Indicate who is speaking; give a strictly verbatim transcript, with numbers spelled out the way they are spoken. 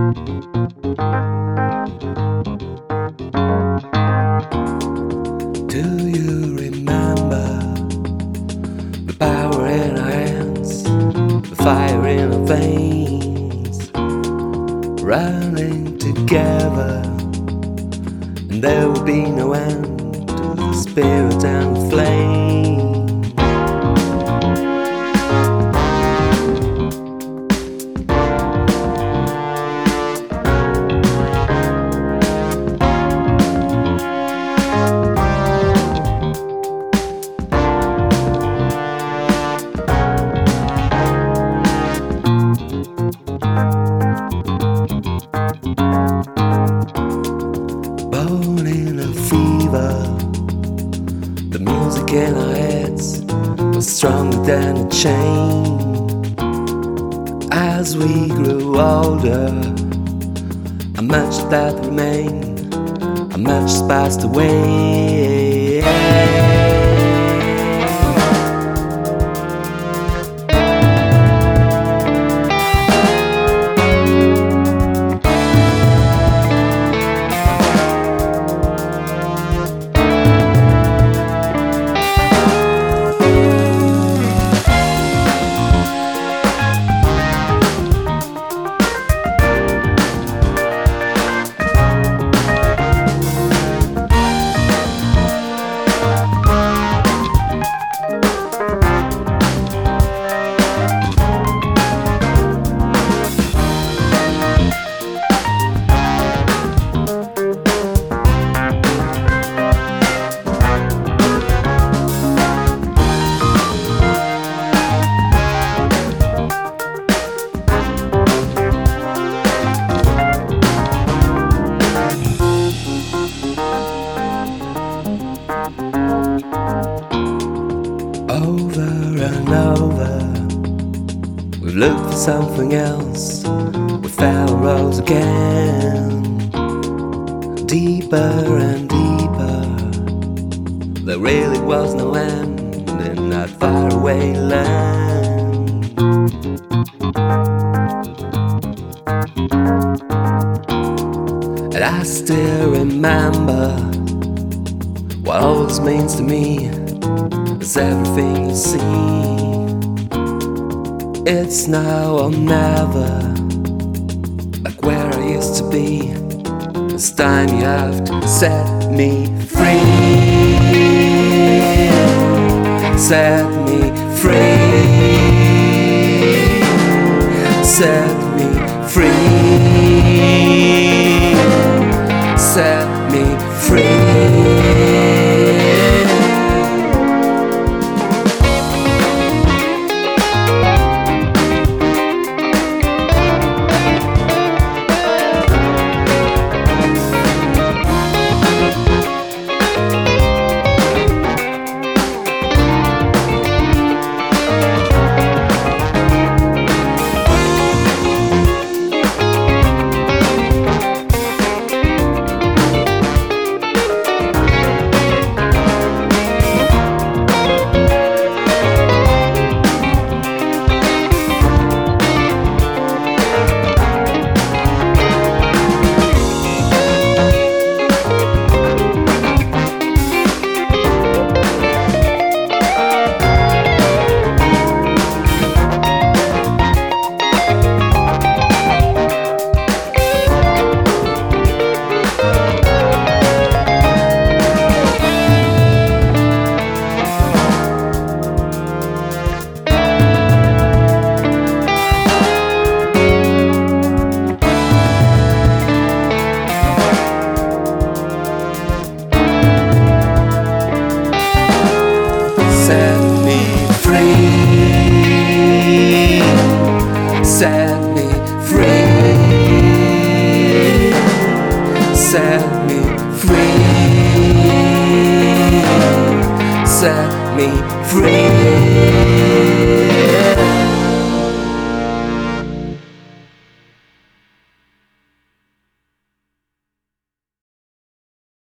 Speaker 1: Do you remember the power in our hands, the fire in our veins, running together, and there will be no end to the spirit and the flame. Born in a fever, the music in our heads was stronger than a chain. As we grew older, how much of that remained, how much has passed away. Over and over, we've looked for something else. We found rose again, deeper and deeper. There really was no end in that faraway land. And I still remember what all this means to me. It's everything you see. It's now or never, like where I used to be. This time you have to set me free. Set me free. Set me free. Set me free. Set me free. Set me free. Set me free. Set me free.